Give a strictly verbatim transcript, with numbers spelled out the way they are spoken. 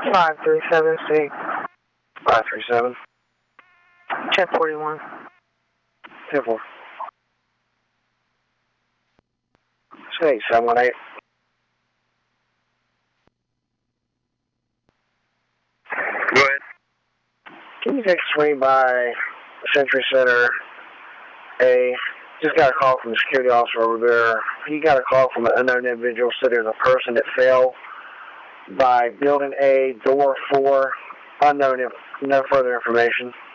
five three seven C. five three seven. ten forty-one. ten four. Say seven one eight. Go ahead. Can you take a swing by Century Center A? Just got a call from the security officer over there. He got a call from an unknown individual said there's a person that fell by building A, door four. Unknown, no further information.